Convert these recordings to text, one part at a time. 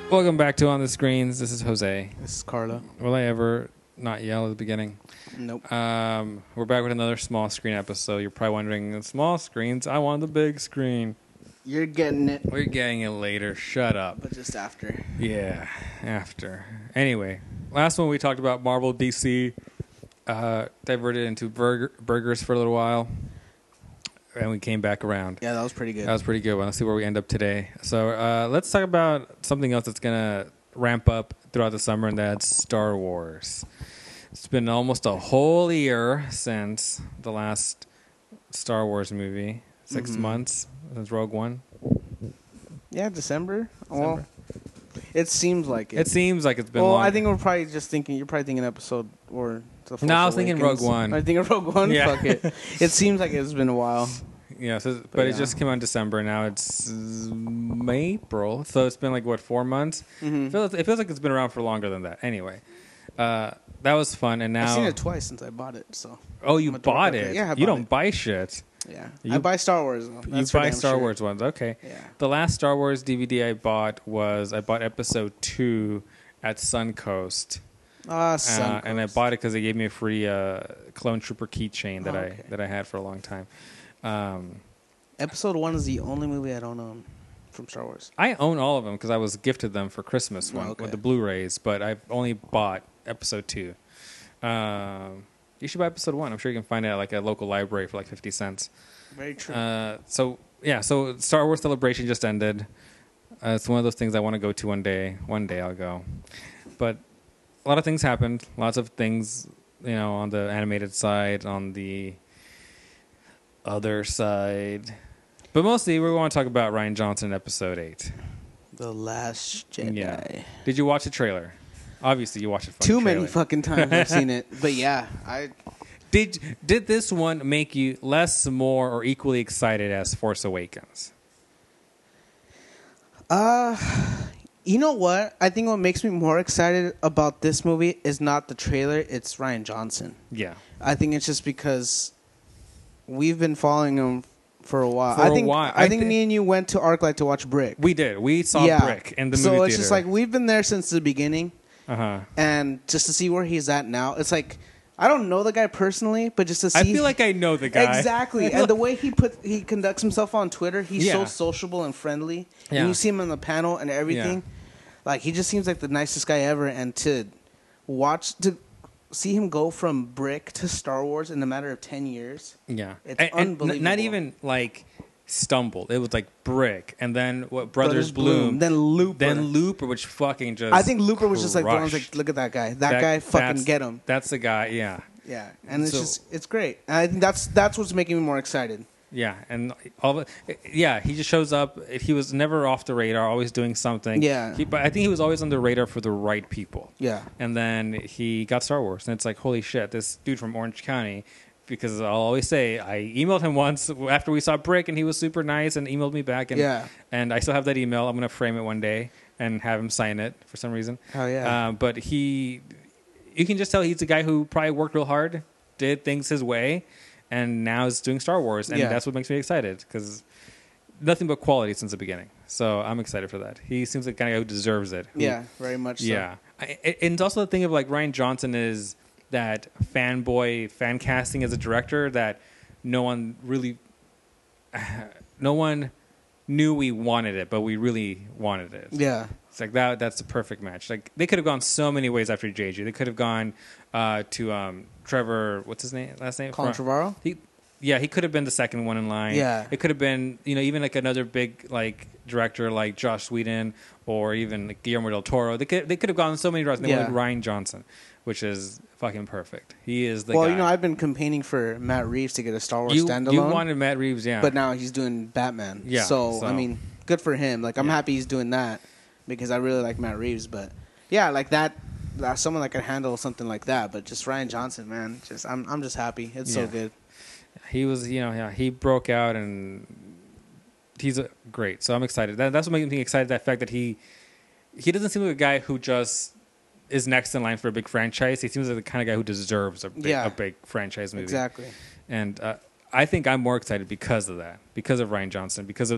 Welcome back to On the Screens. This is Jose. This is Carla. Will I ever not yell at the beginning? Nope. We're back with another small screen episode. You're probably wondering, small screens? I want the big screen. You're getting it. We're getting it later. Shut up. But just after. Yeah, after. Anyway, last one we talked about Marvel DC. Diverted into burgers for a little while. And we came back around. Yeah, that was pretty good. That was pretty good. Well, let's see where we end up today. So let's talk about something else that's going to ramp up throughout the summer, and that's Star Wars. It's been almost a whole year since the last Star Wars movie. 6 months since Rogue One. Yeah, December. Well, it seems like it. It seems like it's been well, long. I think we're probably just thinking, you're probably thinking episode or... No, I was thinking Rogue One. I think of Rogue One? Yeah. Fuck it. It seems like it's been a while. Yeah, but it yeah. just came out in December. Now it's April, so it's been like, what, 4 months? Mm-hmm. It feels like it's been around for longer than that. Anyway, that was fun, and now... I've seen it twice since I bought it, so... Oh, you bought it? Yeah, I You bought don't buy shit. Yeah. You- I buy Star Wars, though. You That's for buy damn Star sure. Wars ones, okay. Yeah. The last Star Wars DVD I bought episode 2 at Suncoast. And I bought it because they gave me a free Clone Trooper keychain that I had for a long time. Episode 1 is the only movie I don't own from Star Wars. I own all of them because I was gifted them for Christmas with the Blu-rays, but I've only bought episode 2. You should buy episode 1. I'm sure you can find it at like a local library for like 50 cents. Very true. So Star Wars Celebration just ended. It's one of those things I want to go to one day. One day I'll go. But a lot of things happened. Lots of things, on the animated side, on the other side. But mostly we're going to talk about Rian Johnson in episode 8. The Last Jedi. Yeah. Did you watch the trailer? Obviously you watched it. Too many fucking times I've seen it. But yeah, Did this one make you less, more, or equally excited as Force Awakens? You know what? I think what makes me more excited about this movie is not the trailer, it's Rian Johnson. Yeah. I think it's just because we've been following him for a while. I think me and you went to ArcLight to watch Brick. We did. We saw Brick in the movie theater. So theater. it's just like we've been there since the beginning. Uh-huh. And just to see where he's at now, it's like I don't know the guy personally, but just to see, I feel like I know the guy. Exactly. And the way he conducts himself on Twitter, he's so sociable and friendly. Yeah. And you see him on the panel and everything. Yeah. Like he just seems like the nicest guy ever, and to see him go from Brick to Star Wars in a matter of 10 years. Yeah. It's and unbelievable. Not even like stumbled. It was like Brick, and then Brothers Bloom, then Looper, which fucking just I think Looper was just like, crushed. like, look at that guy. That guy fucking get him. That's the guy, yeah. Yeah. And it's great. And I think that's what's making me more excited. Yeah, and he just shows up. He was never off the radar, always doing something. Yeah. But I think he was always on the radar for the right people. Yeah. And then he got Star Wars, and it's like, holy shit, this dude from Orange County, because I'll always say, I emailed him once after we saw Brick, and he was super nice and emailed me back. And, and I still have that email. I'm going to frame it one day and have him sign it for some reason. Oh, yeah. But you can just tell he's a guy who probably worked real hard, did things his way, and now is doing Star Wars, and that's what makes me excited, because nothing but quality since the beginning. So I'm excited for that. He seems like the kind of guy who deserves it. Yeah, very much so. Yeah. And it's also the thing of like Rian Johnson is that fan casting as a director that no one knew we wanted it, but we really wanted it. Yeah. It's like that's the perfect match. Like they could have gone so many ways after JJ. They could have gone to Trevor, what's his last name? Colin Trevorrow? He could have been the second one in line. Yeah. It could have been, even like another big like director like Josh Whedon or even like Guillermo del Toro. They could have gone so many directions. They went with Rian Johnson, which is fucking perfect. He is the guy. Well, I've been campaigning for Matt Reeves to get a Star Wars standalone. You wanted Matt Reeves, yeah. But now he's doing Batman. Yeah. So, I mean, good for him. Like, I'm happy he's doing that because I really like Matt Reeves. But, yeah, like that someone that can handle something like that. But just Rian Johnson, man, I'm just happy. It's so good. He was, he broke out and he's great. So I'm excited. That's what makes me excited. That fact that he doesn't seem like a guy who just is next in line for a big franchise. He seems like the kind of guy who deserves a big franchise movie. Exactly. And I think I'm more excited because of that, because of Rian Johnson, because of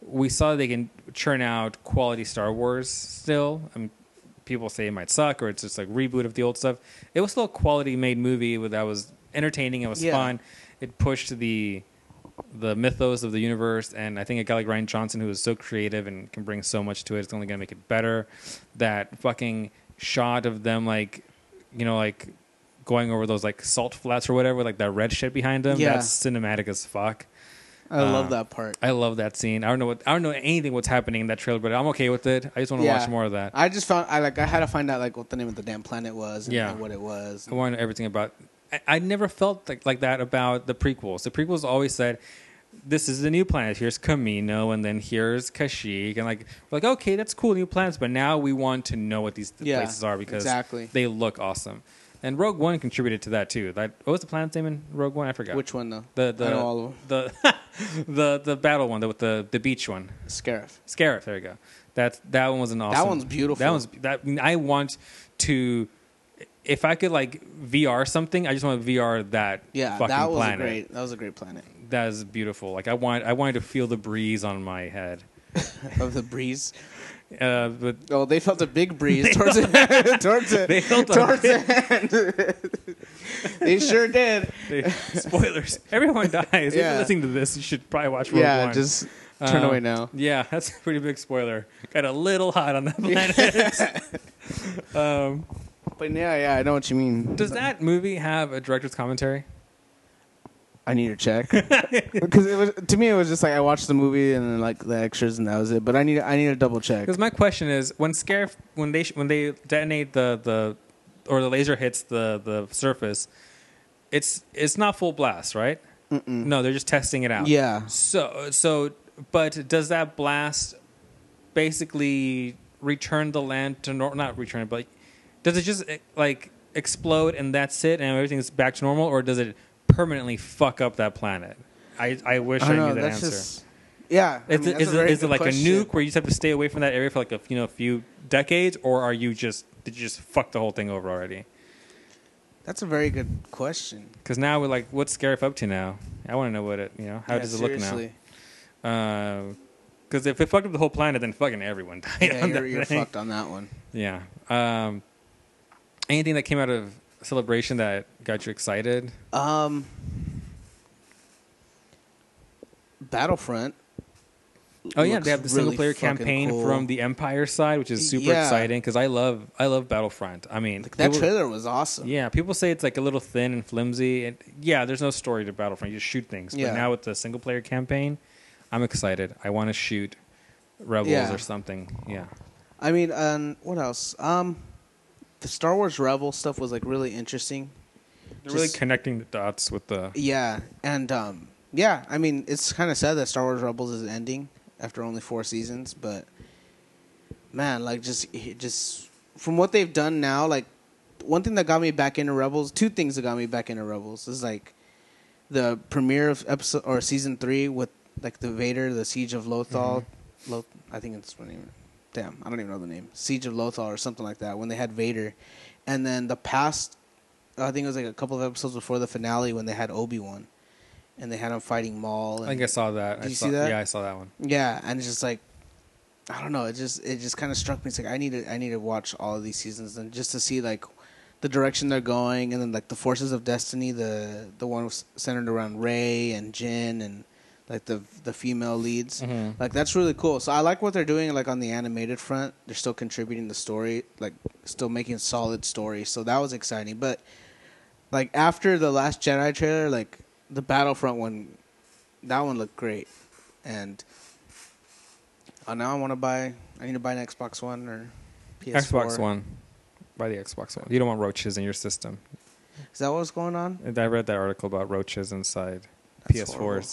we saw they can churn out quality Star Wars still. People say it might suck or it's just like reboot of the old stuff. It was still a quality made movie that was entertaining. It was fun. It pushed the mythos of the universe, and I think a guy like Ryan Johnson, who is so creative and can bring so much to it, is only going to make it better. That fucking shot of them, like, you know, like going over those like salt flats or whatever, like that red shit behind them. Yeah. That's cinematic as fuck. I love that part. I love that scene. I don't know anything what's happening in that trailer, but I'm okay with it. I just want to watch more of that. I had to find out like what the name of the damn planet was and what it was. I wanted everything about. I never felt like that about the prequels. The prequels always said, "This is the new planet. Here's Kamino, and then here's Kashyyyk," and like we're like, okay, that's cool, new planets. But now we want to know what these places are because they look awesome. And Rogue One contributed to that too. What was the planet's name in Rogue One? I forgot. Which one though? I know all of them. The battle one, with the beach one. Scarif. There you go. That one was an awesome. That one's beautiful. I want to. If I could like VR something, I just want to VR that fucking planet. That was a great planet. That is beautiful. Like I wanted to feel the breeze on my head. Of the breeze. But they felt a big breeze towards it. They felt towards the end. They sure did. Spoilers. Everyone dies. If you're listening to this, you should probably watch Rogue One. Yeah, just turn away now. Yeah, that's a pretty big spoiler. Got a little hot on that planet. But yeah, I know what you mean. Does that movie have a director's commentary? I need to check because to me it was just like I watched the movie and then like the extras and that was it. But I need to double check. Because my question is when they detonate the laser hits the surface, it's not full blast, right? Mm-mm. No, they're just testing it out. Yeah. So but does that blast basically return the land to not return it, but does it just like explode and that's it and everything's back to normal, or does it permanently fuck up that planet? I wish I knew that answer. Is it like question. A nuke where you just have to stay away from that area for like a few decades, or did you just fuck the whole thing over already? That's a very good question. Because now we're like, what's Scarif up to now? I want to know how does it look now? Because if it fucked up the whole planet, then fucking everyone died. Yeah, you're fucked on that one. Yeah. Anything that came out of Celebration that got you excited? Battlefront. Oh yeah, they have the single player campaign from the Empire side, which is super exciting because I love Battlefront. I mean, that trailer was awesome. Yeah, people say it's like a little thin and flimsy, and there's no story to Battlefront. You just shoot things. But now with the single player campaign, I'm excited. I want to shoot rebels or something. Yeah. I mean, what else? The Star Wars Rebel stuff was like really interesting. They're really connecting the dots with the and I mean, it's kind of sad that Star Wars Rebels is ending after only 4 seasons, but man, like just from what they've done now, like one thing that got me back into Rebels, 2 things that got me back into Rebels is like the premiere of episode or season 3 with like the Vader, the Siege of Lothal. Mm-hmm. I think it's what name. Damn, I don't even know the name. Siege of Lothal or something like that. When they had Vader, and then the past, I think it was like a couple of episodes before the finale when they had Obi-Wan, and they had him fighting Maul. And I think I saw that. Did you see that? Yeah, I saw that one. Yeah, and it's just like, I don't know. It just kind of struck me. It's like I need to watch all of these seasons and just to see like the direction they're going, and then like the Forces of Destiny, the one centered around Rey and Jyn and like the female leads. Mm-hmm. Like that's really cool. So I like what they're doing like on the animated front. They're still contributing the story, like still making solid stories. So that was exciting. But like after the Last Jedi trailer, like the Battlefront one, that one looked great. And now I need to buy an Xbox One or PS4. Xbox One. Buy the Xbox One. You don't want roaches in your system. Is that what's going on? I read that article about roaches inside That's PS4s. Horrible.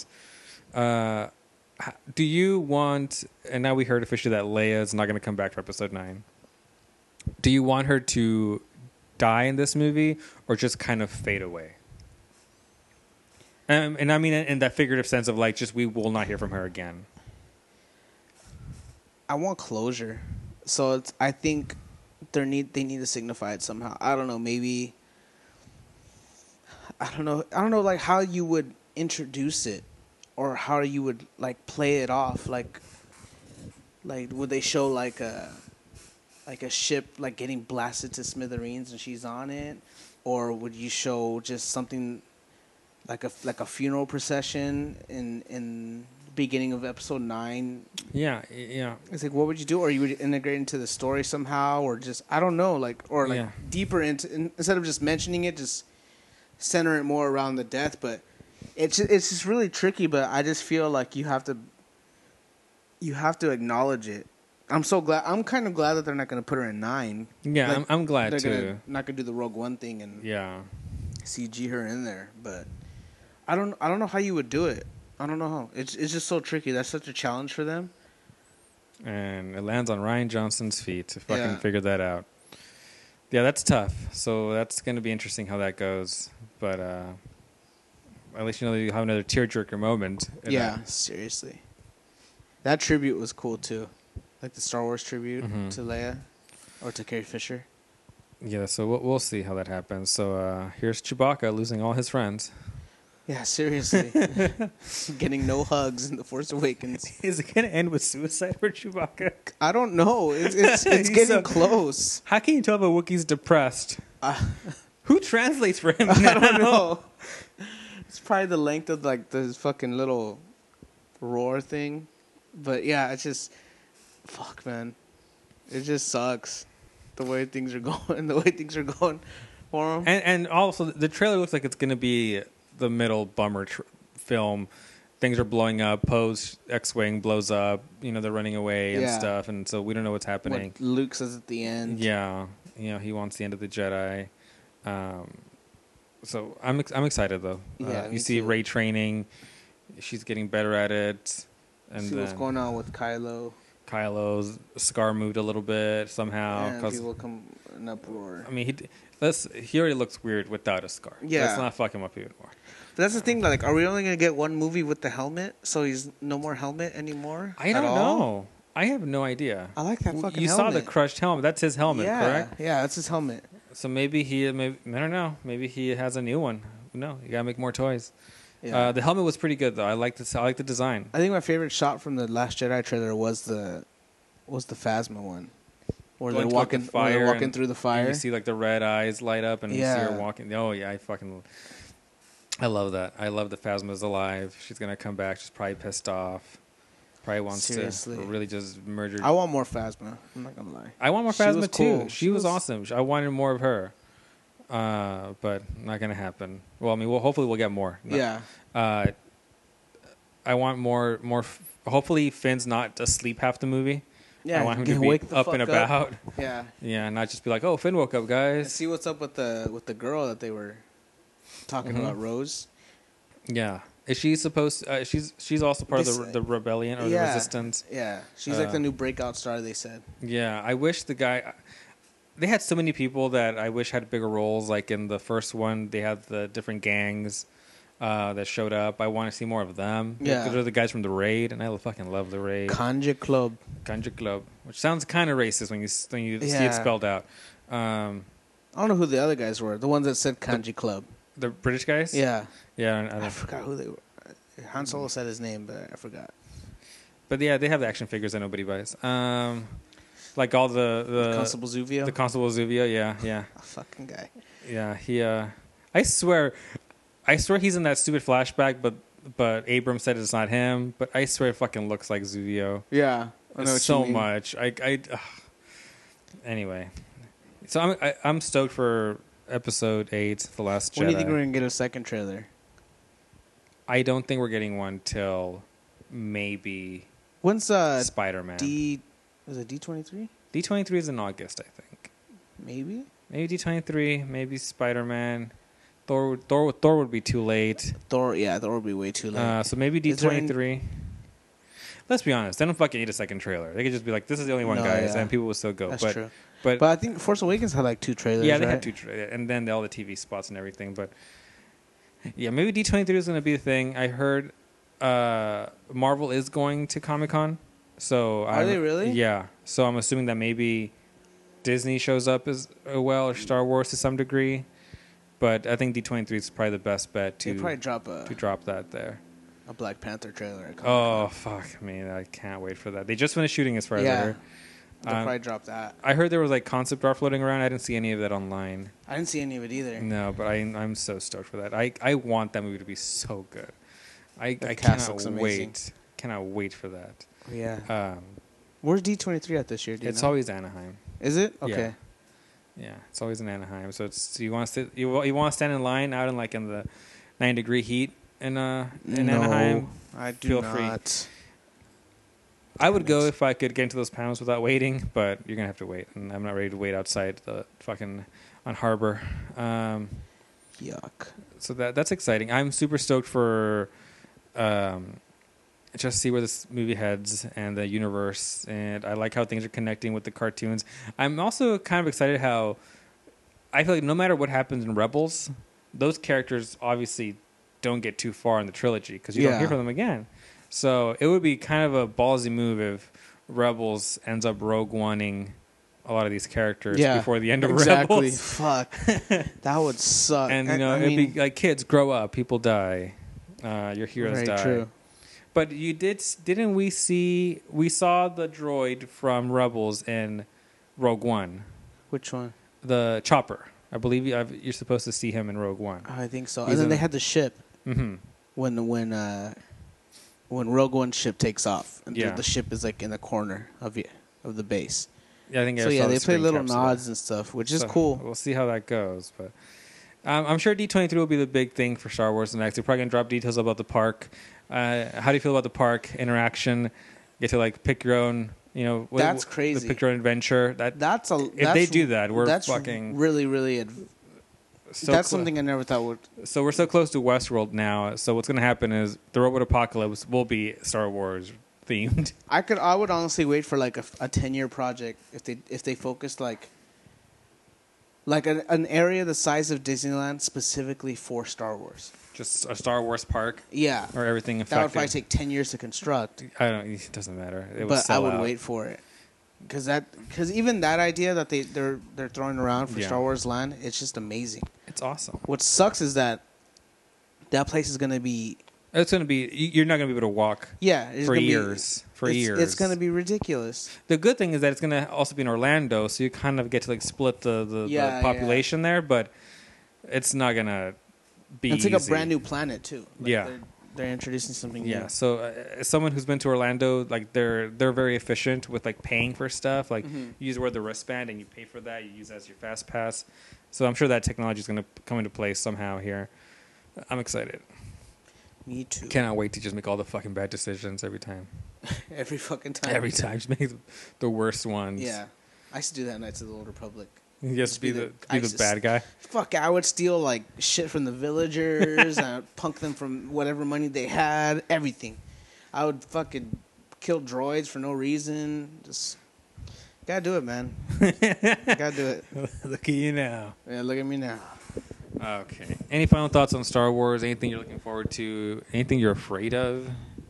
Do you want, and now we heard officially that Leia is not going to come back for episode 9. Do you want her to die in this movie or just kind of fade away? And I mean in that figurative sense of like just we will not hear from her again. I want closure. So I think they need to signify it somehow. I don't know, maybe I don't know like how you would introduce it. Or how you would like play it off, like Like, would they show like a ship like getting blasted to smithereens and she's on it, or would you show just something like a funeral procession in beginning of episode 9? Yeah, yeah. It's like, what would you do? Or you would integrate into the story somehow, or just, I don't know, like, or like Yeah. deeper into, instead of just mentioning it, just center it more around the death. But it's just really tricky. But I just feel like you have to acknowledge it. I'm kind of glad that they're not going to put her in 9. Yeah, Like, I'm glad they're too. not gonna do the Rogue One thing and Yeah. CG her in there. But I don't know how you would do it. I don't know how. It's just so tricky. That's such a challenge for them. And it lands on Ryan Johnson's feet to fucking Yeah. figure that out. Yeah, that's tough. So that's going to be interesting how that goes. But at least you know you have another tearjerker moment. in Yeah, that. seriously. That tribute was cool too, like the Star Wars tribute Mhm. to Leia, or to Carrie Fisher. Yeah, so we'll see how that happens. So here's Chewbacca losing all his friends. Yeah, seriously. Getting no hugs in The Force Awakens. Is it going to end with suicide for Chewbacca? I don't know. It's He's getting so- close. How can you tell if a Wookiee's depressed? I Who translates for him? don't know. It's probably the length of like this fucking little roar thing. But yeah, it's just, fuck, man. It just sucks the way things are going. The way things are going for him. And also, the trailer looks like it's going to be the middle bummer film. Things are blowing up. Poe's X-Wing blows up. You know, they're running away and Yeah. stuff. And so we don't know what's happening. What Luke says at the end. Yeah. You know, he wants the end of the Jedi. So I'm excited, though. Yeah, you me see too. Rey training. She's getting better at it. And See then what's going on with Kylo. Kylo's scar moved a little bit somehow. And 'Cause people come in uproar. I mean, he already looks weird without a scar. Yeah. Let's not fuck him up even more. But that's the thing. Like, are we only gonna get one movie with the helmet? So he's no more helmet anymore. I at don't all? know. I have no idea. I like that fucking You helmet. saw the crushed helmet. That's his helmet, yeah, correct? Yeah, that's his helmet. So maybe I don't know. Maybe he has a new one. No, you gotta make more toys. Yeah. The helmet was pretty good though. I like the design. I think my favorite shot from the Last Jedi trailer was the Phasma one, where Going they're to, like, walking, the fire and- through the And fire. you see like the red eyes light up, and you see Yeah. her walking. Oh yeah, I love that. I love that Phasma's alive. She's gonna come back. She's probably pissed off. Probably wants Seriously. to really just murder. I want more Phasma. I'm not gonna lie. I want more She was Phasma too. cool. She was awesome. I wanted more of her, but not gonna happen. Well, I mean, hopefully we'll get more. No. Yeah. I want more. Hopefully, Finn's not asleep half the movie. Yeah. I want him get- to be wake the up fuck and about. Yeah. Yeah, not just be like, "Oh, Finn woke up, And guys." see what's up with the girl that they were talking Mhm. about, Rose. Yeah, is she supposed? She's also part They of say- the rebellion or the Yeah. resistance. Yeah, she's like the Uh, new breakout star. They said. Yeah, I wish the guy. They had so many people that I wish had bigger roles. Like in the first one, they had the different gangs that showed up. I want to see more of them. Yeah. because they're the guys from the raid, and I fucking love the raid. Kanja Club. Ganja Club, which sounds kind of racist when you see it Yeah. spelled out. I don't know who the other guys were. The ones that said Kanji Club. The British guys. Yeah. yeah. I forgot who they were. Han Solo said his name, but I forgot. But yeah, they have the action figures that nobody buys. Like all the Constable Zuvio. the Constable Zuvio. Yeah. A fucking guy. Yeah, he. I swear he's in that stupid flashback, but Abrams said it's not him. But I swear it fucking looks like Zuvio. Yeah. I know what So you mean. much. Anyway, so I'm stoked for episode 8, The Last Jedi. When do you think we're gonna get a second trailer? I don't think we're getting one till maybe When's Spider-Man. Was it D23? D23 is in August, I think. Maybe. Maybe D23, maybe Spider-Man. Thor would be too late. Thor. Yeah, Thor would be way too late. So maybe Is there D23. Let's be honest. They don't fucking need a second trailer. They could just be like, "This is the only one, No, guys," yeah. and people will still go. That's but, true. But, But I think Force Awakens had like 2 trailers. yeah, they right? had 2 trailers, and then all the TV spots and everything. But yeah, maybe D23 is going to be the thing. I heard Marvel is going to Comic-Con. So Are they really? Yeah. So I'm assuming that maybe Disney shows up as well, or Star Wars to some degree. But I think D23 is probably the best bet They to probably drop drop that there. a Black Panther trailer at Oh Comic-Con. fuck me! I can't wait for that. They just finished shooting, as far as I Yeah. heard. They'll probably drop that. I heard there was like concept art floating around. I didn't see any of that online. I didn't see any of it either. No, but I'm so stoked for that. I want that movie to be so good. I cast cannot looks amazing. wait. Cannot wait for that. Yeah. Where's D23 at this year? Do you It's know? always Anaheim. Is it? Okay. Yeah, it's always in Anaheim. So it's you want to sit, you want to stand in line out in like in the 9-degree heat in Anaheim. I do Feel not. free. I would go if I could get into those panels without waiting, but you're gonna have to wait, and I'm not ready to wait outside the fucking on Harbor. Yuck. So that's exciting. I'm super stoked for just see where this movie heads and the universe, and I like how things are connecting with the cartoons. I'm also kind of excited how I feel like no matter what happens in Rebels, those characters obviously don't get too far in the trilogy because you don't hear from them again. So it would be kind of a ballsy move if Rebels ends up Rogue One-ing a lot of these characters before the end of Rebels. Fuck. That would suck. And, you know, it'd be like, kids, grow up. People die. Your heroes die. True. But didn't we saw the droid from Rebels in Rogue One. Which one? The Chopper. I believe you're supposed to see him in Rogue One. I think so. He's and then they had the ship. Mm-hmm. When Rogue One ship takes off, and Yeah. the ship is like in the corner of the base. Yeah, I think. So I saw the they play screen little caps of nods that. and stuff, which is So cool. We'll see how that goes, but I'm sure D23 will be the big thing for Star Wars next. They're probably gonna drop details about the park. How do you feel about the park interaction? Get to like pick your own. You know, That's crazy. Pick your own adventure. That's if they do that, we're that's fucking really, really. so That's something I never thought would. So we're so close to Westworld now. So what's going to happen is the Robot Apocalypse will be Star Wars themed. I would honestly wait for like a 10-year project if they focused like an area the size of Disneyland specifically for Star Wars. Just a Star Wars park. Yeah, Or everything affected. that would probably take 10 years to construct. It doesn't matter. It would But I sell would out. wait for it because even that idea that they're throwing around for Yeah. Star Wars Land, it's just amazing. It's awesome. What sucks is that place is going to be It's going to be. You're not going to be able to walk it's for gonna be- years. It's going to be ridiculous. The good thing is that it's going to also be in Orlando, so you kind of get to like split the Yeah, population there, but it's not going to be. It's like a easy. brand new planet too. Like Yeah. they're introducing something Yeah, new. so as someone who's been to Orlando, like they're very efficient with like paying for stuff. Like Mhm. you wear the wristband and you pay for that. You use it as your fast pass. So I'm sure that technology is going to come into place somehow here. I'm excited. Me too. Cannot wait to just make all the fucking bad decisions every time. Every fucking time. Every time, just make the worst ones. Yeah, I used to do that in Knights of the Old Republic. You just be the bad guy. Fuck, I would steal like shit from the villagers and I'd punk them from whatever money they had, everything. I would fucking kill droids for no reason. Just gotta do it, man. Gotta do it. Look at you now. Yeah, look at me now. Okay. Any final thoughts on Star Wars? Anything you're looking forward to? Anything you're afraid of?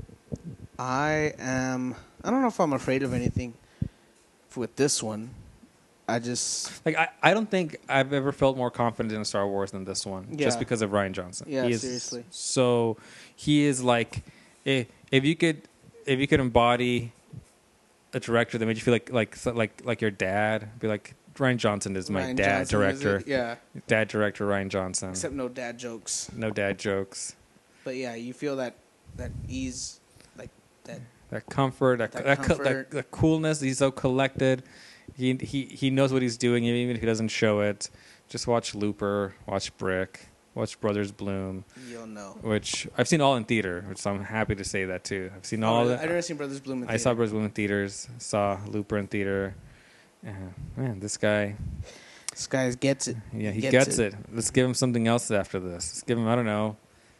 I don't know if I'm afraid of anything with this one. I just Like I don't think I've ever felt more confident in Star Wars than this one, just Yeah. because of Rian Johnson. Yeah, He is seriously. So he is like, if you could embody a director that made you feel like your dad, be like Rian Johnson is my Rian dad Johnson, is director. it? Yeah, Dad director Rian Johnson. except no dad jokes. No dad jokes. But yeah, you feel that ease, like that. That comfort, comfort. that coolness. He's so collected. He knows what he's doing, even if he doesn't show it. Just watch Looper, watch Brick, watch Brothers Bloom, You'll know. which I've seen all in theater, which I'm happy to say that too. I've seen all of I've that. never seen Brothers Bloom. I saw Brothers Bloom in theaters, saw Looper in theater. Man, this guy, This guy gets it. yeah, he gets it. Let's give him something else after this. Let's give him, I don't know,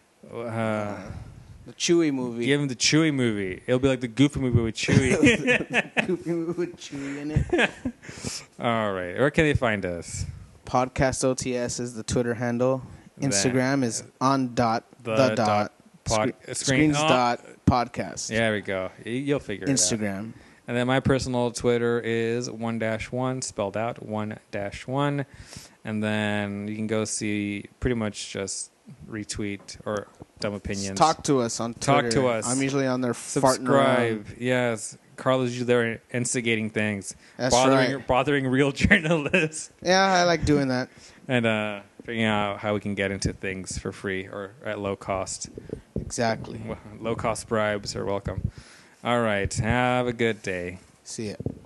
The Chewie movie. give him the Chewie movie. It'll be like the Goofy movie with Chewie. Goofy movie with Chewie in it. All right, where can they find us? Podcast OTS is the Twitter handle. Instagram is on dot The the dot dot pod- screens oh. dot podcast. There we go. You'll figure it out. Instagram. And then my personal Twitter is 1-1, spelled out 1-1. And then you can go see pretty much just retweet or dumb opinions. Talk to us on Twitter. Talk to us. I'm usually on there farting Subscribe. around. Yes. Carlos usually there instigating things. That's right. Bothering real journalists. Yeah, I like doing that. And figuring out how we can get into things for free or at low cost. Exactly. Low cost bribes are welcome. All right. Have a good day. See ya.